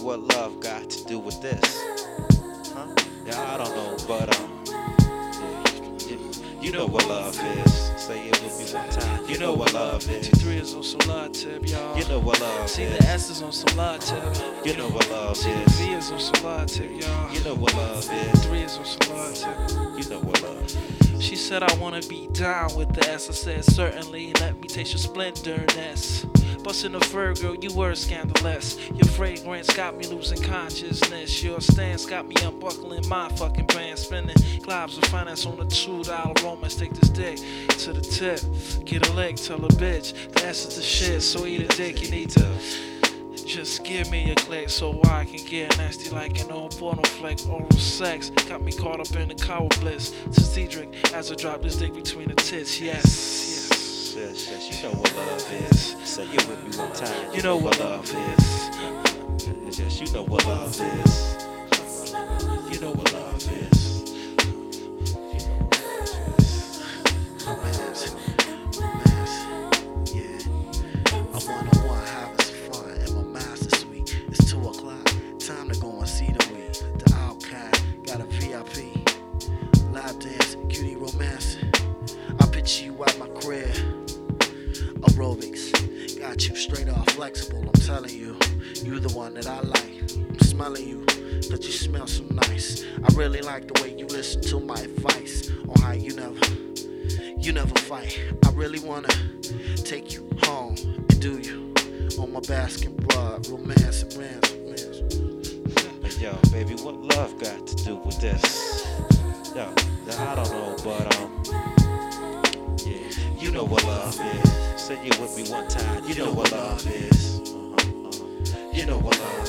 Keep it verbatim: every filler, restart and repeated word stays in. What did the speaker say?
what love got to do with this? Huh? Yeah, I don't know, but um, yeah, you, you know what love is. Say it with me one time. You know what love is. Two three is on some love tip, y'all. You know what love See is. the S is on some love tip. You know what love See the is. V is on some love tip, y'all. You know what love is. Three is on some love tip. You know what love is. She said I wanna be down with the S. I said certainly. Let me taste your splendorness. Bustin' a Virgo, you were scandalous. Your fragrance got me losing consciousness. Your stance got me unbuckling my fucking pants. Spending globs of finance on a two dollar romance. Take this dick to the tip. Get a leg, tell a bitch. The S is the shit, so eat a dick. You need to just give me a click so I can get nasty like an old porno flick. Oral sex got me caught up in the cow bliss. To Cedric as I drop this dick between the tits. Yes, yes. Yes, yes, you know what love is. Say it with me one time. You know what love is. Yes, yes, you know what love is. You know what love is. You know what love is. Romance, romance, yeah. I'm one-on-one having some fun in my master suite. It's two o'clock, time to go and see the week. The Outcast got a V I P, live dance, cutie romance. I picture you at my crib. Aerobics, got you straight off flexible. I'm telling you, you the one that I like. I'm smelling you, cause you smell so nice. I really like the way you listen to my advice on how you never, you never fight. I really wanna take you home and do you on my basket blood, romance, romance, romance. Hey, yo, baby, what love got to do with this? Yo, I don't know, but um, yeah, you know what love is. Say it with me one time. You know what love is. Uh-huh, uh-huh. You know what love